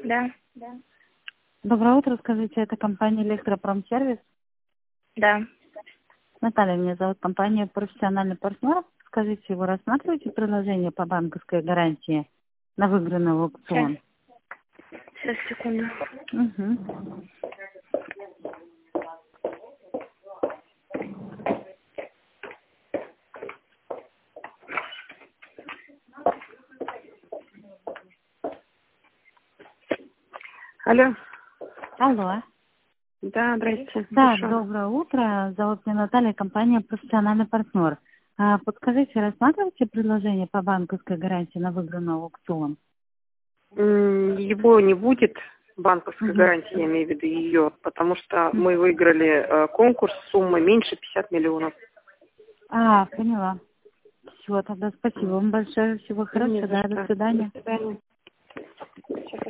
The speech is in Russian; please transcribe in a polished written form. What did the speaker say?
Да, Доброе утро, скажите, это компания «Электропромсервис»? да. Наталья, меня зовут, компания «Профессиональный партнер». Скажите, вы рассматриваете предложение по банковской гарантии на выигранный аукцион? Сейчас, секунду. Угу. Алло. Алло. Да, здрасте. Да, Хорошо. доброе утро. Зовут меня Наталья, компания «Профессиональный партнер». Подскажите, рассматриваете предложение по банковской гарантии на выигранный аукцион? Его не будет, банковской Угу. гарантии, я имею в виду ее, потому что мы выиграли конкурс, сумма меньше 50 миллионов. Поняла. Все, тогда спасибо вам большое. Всего хорошего. Да, до свидания. До свидания.